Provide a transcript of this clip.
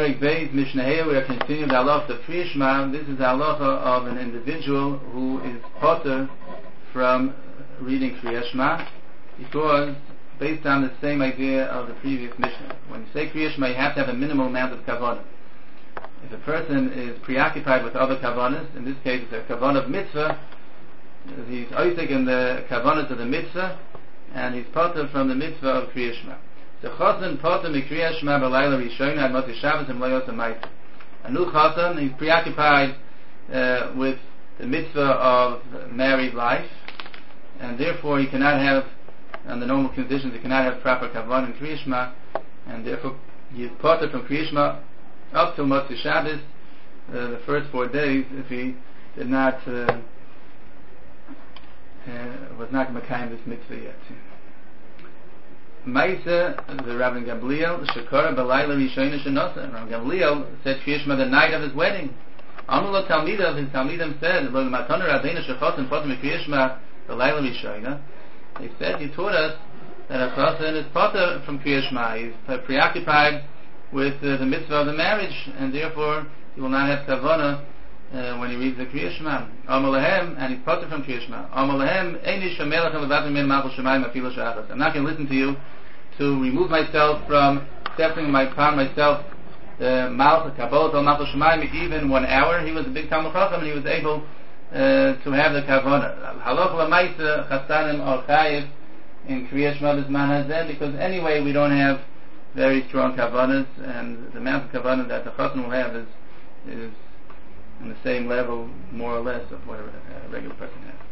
Perek Beis Mishnah Hey, we are continuing the halacha of Kriya Shema. This is the halacha of an individual who is potter from reading Kriya Shema, because based on the same idea of the previous Mishnah. When you say Kriya Shema, you have to have a minimal amount of kavanah. If a person is preoccupied with other kavanas, in this case it's a kavanah of mitzvah, he's oisek in the kavanas of the mitzvah, and he's potter from the mitzvah of Kriya Shema. So Chatan potter mikriya Shema b'layla rishona ad motzi Shabbos and layos ha'mayta. A new Chatan, he's preoccupied with the mitzvah of married life, and therefore he cannot have, under normal conditions, he cannot have proper kavanah in Kriya Shema, and therefore he is potter from Kriya Shema up till Motzi Shabbos, the first 4 days, if he did not was not Mekayim this mitzvah yet. Maisa, the Rabbi Gamliel, Shekara B'layla Rishona Shenosa. Rabbi Gamliel said Kriya Shema the night of his wedding. Amul Talmidav, his Talmidim said, Lo Matana Rabbeinu Shechotin Potem Kriya Shema B'layla Rishona. They said, you taught us that a person is potter from Kriya Shema. He's preoccupied with the mitzvah of the marriage, and therefore he will not have kavanah when he reads the Kriya Shema. Amalahem, and he's potter from Kriya Shema. Amalahem, Einish Hamelachem Levatim Min Malchus Shemayim Afilu Shachas. I'm not going to listen to you to remove myself from stepping upon myself the Malchus Kabbalah Al Malchus Shemayim even 1 hour. He was a big Talmud Chacham, and he was able to have the kavanah. Halach Lamaisa Chasanim Al Chayiv in Kriya Shema B'Zman Hazeh, because anyway we don't have very strong kavanas, and the amount of kavanah that the chassan will have is in the same level, more or less, of what a regular person has.